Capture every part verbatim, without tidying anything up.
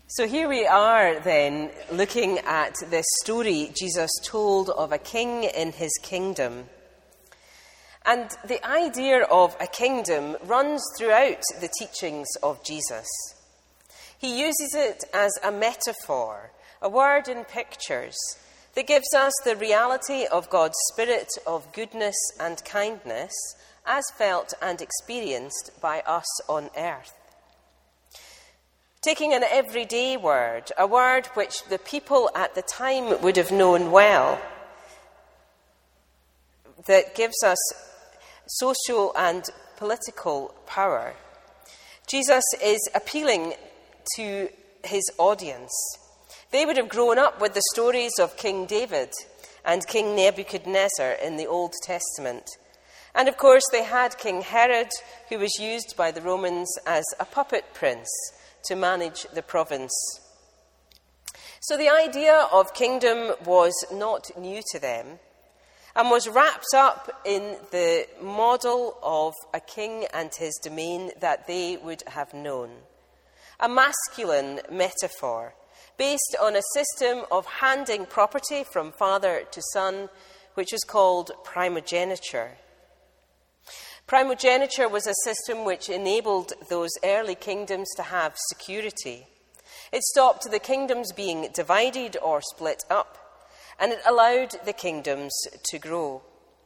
So here we are then, looking at this story Jesus told of a king in his kingdom. And the idea of a kingdom runs throughout the teachings of Jesus. He uses it as a metaphor, a word in pictures, that gives us the reality of God's spirit of goodness and kindness as felt and experienced by us on earth. Taking an everyday word, a word which the people at the time would have known well, that gives us social and political power, Jesus is appealing to his audience. They would have grown up with the stories of King David and King Nebuchadnezzar in the Old Testament. And of course they had King Herod, who was used by the Romans as a puppet prince to manage the province. So the idea of kingdom was not new to them and was wrapped up in the model of a king and his domain that they would have known. A masculine metaphor based on a system of handing property from father to son, which is called primogeniture. Primogeniture was a system which enabled those early kingdoms to have security. It stopped the kingdoms being divided or split up, and it allowed the kingdoms to grow.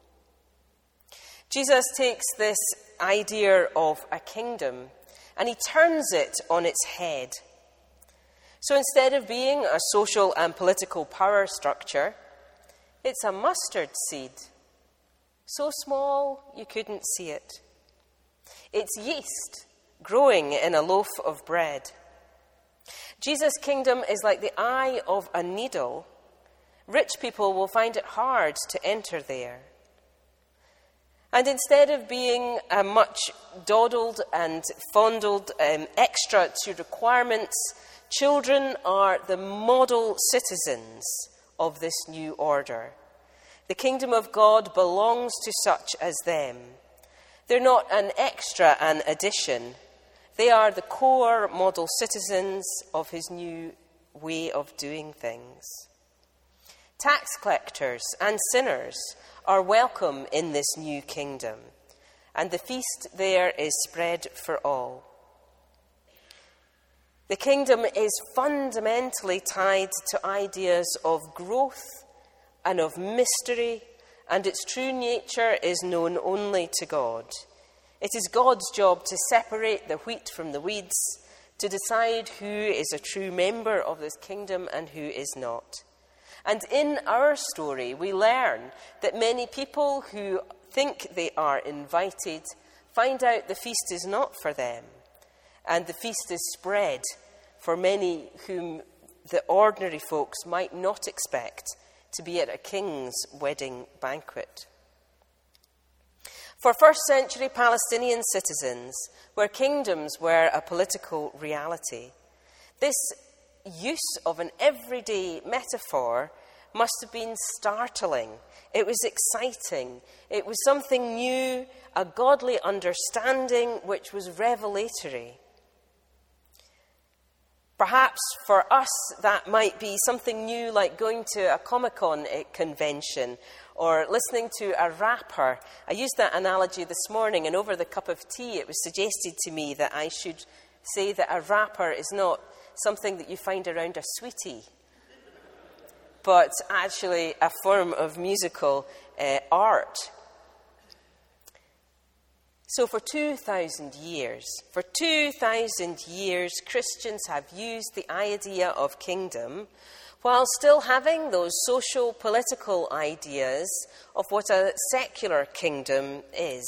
Jesus takes this idea of a kingdom and he turns it on its head. So instead of being a social and political power structure, it's a mustard seed. So small you couldn't see it. It's yeast growing in a loaf of bread. Jesus' kingdom is like the eye of a needle. Rich people will find it hard to enter there. And instead of being a much dawdled and fondled um, extra to requirements, children are the model citizens of this new order. The kingdom of God belongs to such as them. They're not an extra, an addition. They are the core model citizens of his new way of doing things. Tax collectors and sinners are welcome in this new kingdom, and the feast there is spread for all. The kingdom is fundamentally tied to ideas of growth and of mystery, and its true nature is known only to God. It is God's job to separate the wheat from the weeds, to decide who is a true member of this kingdom and who is not. And in our story, we learn that many people who think they are invited find out the feast is not for them, and the feast is spread for many whom the ordinary folks might not expect to be at a king's wedding banquet. For first century Palestinian citizens, where kingdoms were a political reality, this use of an everyday metaphor must have been startling. It was exciting. It was something new, a godly understanding which was revelatory. Perhaps for us that might be something new, like going to a Comic-Con convention or listening to a rapper. I used that analogy this morning, and over the cup of tea it was suggested to me that I should say that a rapper is not something that you find around a sweetie, but actually a form of musical uh, art. So for two thousand years, for two thousand years, Christians have used the idea of kingdom while still having those social, political ideas of what a secular kingdom is.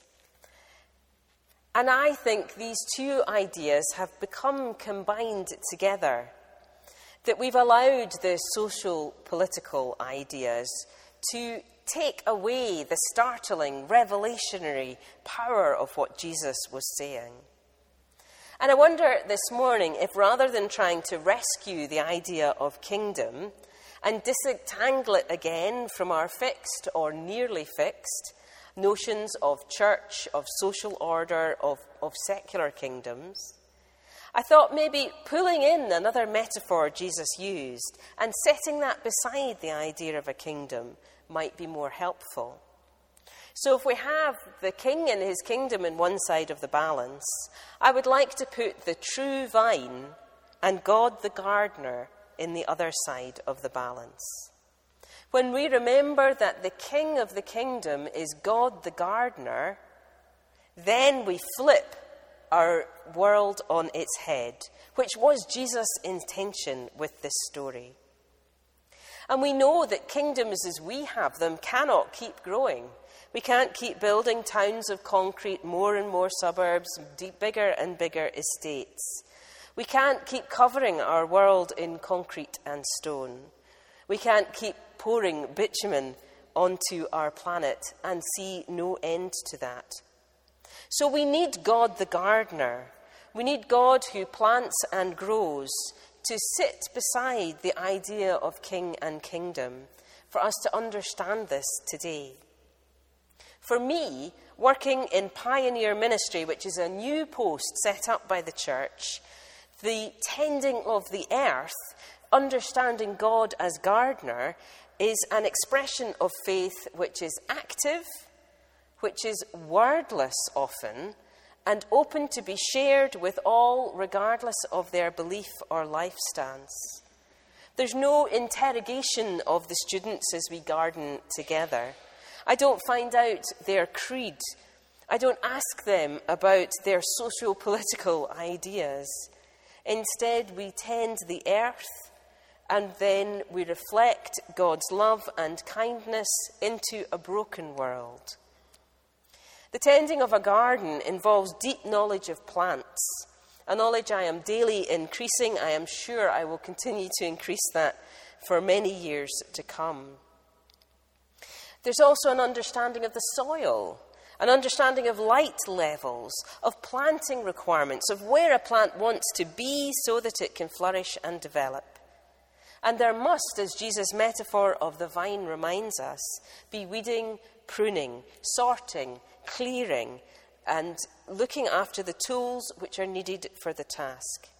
And I think these two ideas have become combined together, that we've allowed the social, political ideas to take away the startling, revelationary power of what Jesus was saying. And I wonder this morning if, rather than trying to rescue the idea of kingdom and disentangle it again from our fixed or nearly fixed notions of church, of social order, of, of secular kingdoms, I thought maybe pulling in another metaphor Jesus used and setting that beside the idea of a kingdom might be more helpful. So if we have the king and his kingdom in one side of the balance, I would like to put the true vine and God the gardener in the other side of the balance. When we remember that the king of the kingdom is God the gardener, then we flip our world on its head, which was Jesus' intention with this story. And we know that kingdoms as we have them cannot keep growing. We can't keep building towns of concrete, more and more suburbs, deep, bigger and bigger estates. We can't keep covering our world in concrete and stone. We can't keep pouring bitumen onto our planet and see no end to that. So we need God the gardener. We need God who plants and grows to sit beside the idea of king and kingdom for us to understand this today. For me, working in pioneer ministry, which is a new post set up by the church, the tending of the earth, understanding God as gardener, is an expression of faith which is active, which is wordless often, and open to be shared with all regardless of their belief or life stance. There's no interrogation of the students as we garden together. I don't find out their creed. I don't ask them about their socio-political ideas. Instead, we tend the earth, and then we reflect God's love and kindness into a broken world. The tending of a garden involves deep knowledge of plants, a knowledge I am daily increasing. I am sure I will continue to increase that for many years to come. There's also an understanding of the soil, an understanding of light levels, of planting requirements, of where a plant wants to be so that it can flourish and develop. And there must, as Jesus' metaphor of the vine reminds us, be weeding, pruning, sorting, clearing, and looking after the tools which are needed for the task.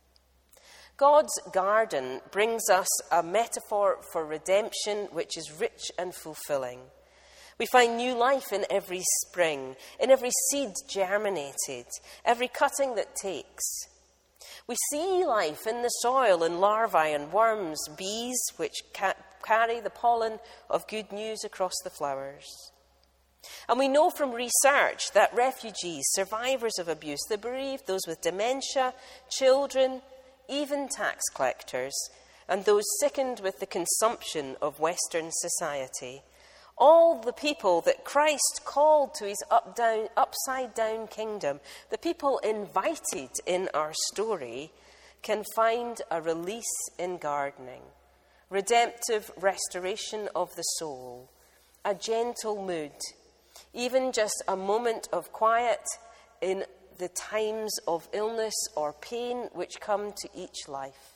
God's garden brings us a metaphor for redemption which is rich and fulfilling. We find new life in every spring, in every seed germinated, every cutting that takes. We see life in the soil in larvae and worms, bees which ca- carry the pollen of good news across the flowers. And we know from research that refugees, survivors of abuse, the bereaved, those with dementia, children, even tax collectors, and those sickened with the consumption of Western society, all the people that Christ called to his up down, upside-down kingdom, the people invited in our story, can find a release in gardening, redemptive restoration of the soul, a gentle mood, even just a moment of quiet in the times of illness or pain which come to each life.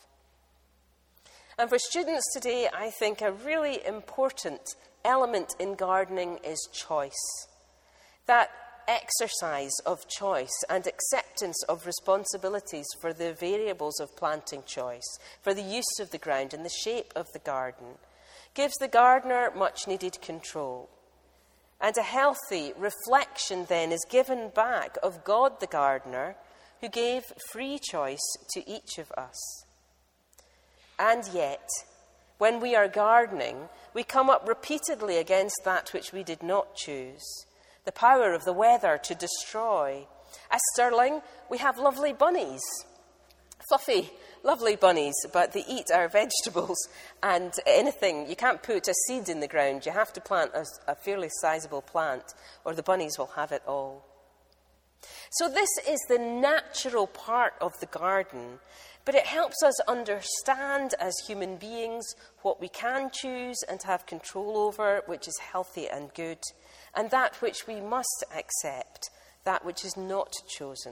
And for students today, I think a really important element in gardening is choice. That exercise of choice and acceptance of responsibilities for the variables of planting choice, for the use of the ground and the shape of the garden, gives the gardener much needed control. And a healthy reflection then is given back of God the gardener, who gave free choice to each of us. And yet, when we are gardening, we come up repeatedly against that which we did not choose, the power of the weather to destroy. At Stirling, we have lovely bunnies, fluffy, lovely bunnies, but they eat our vegetables and anything. You can't put a seed in the ground. You have to plant a, a fairly sizable plant, or the bunnies will have it all. So this is the natural part of the garden, but it helps us understand as human beings what we can choose and have control over, which is healthy and good, and that which we must accept, that which is not chosen.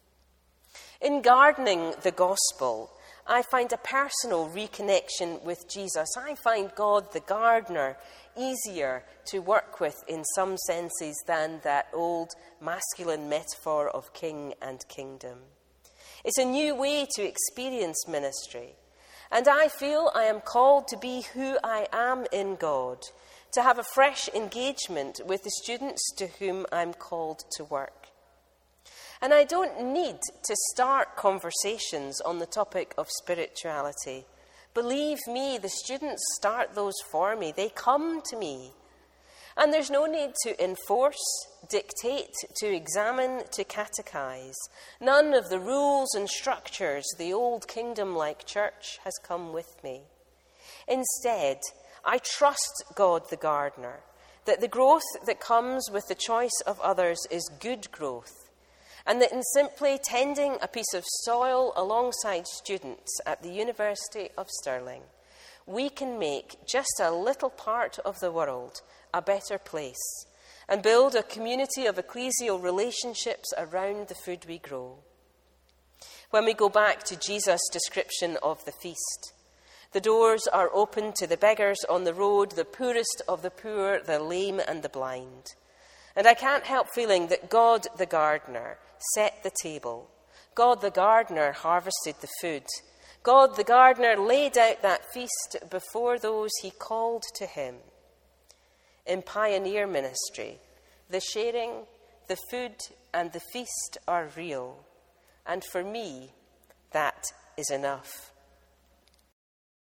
In gardening the gospel, I find a personal reconnection with Jesus. I find God the gardener easier to work with in some senses than that old masculine metaphor of king and kingdom. It's a new way to experience ministry. And I feel I am called to be who I am in God, to have a fresh engagement with the students to whom I'm called to work. And I don't need to start conversations on the topic of spirituality. Believe me, the students start those for me. They come to me. And there's no need to enforce, dictate, to examine, to catechize. None of the rules and structures the old kingdom-like church has come with me. Instead, I trust God the gardener, that the growth that comes with the choice of others is good growth, and that in simply tending a piece of soil alongside students at the University of Stirling, we can make just a little part of the world a better place and build a community of ecclesial relationships around the food we grow. When we go back to Jesus' description of the feast, the doors are open to the beggars on the road, the poorest of the poor, the lame and the blind. And I can't help feeling that God the gardener set the table. God the gardener harvested the food. God the gardener laid out that feast before those he called to him. In pioneer ministry, the sharing, the food and the feast are real. And for me, that is enough.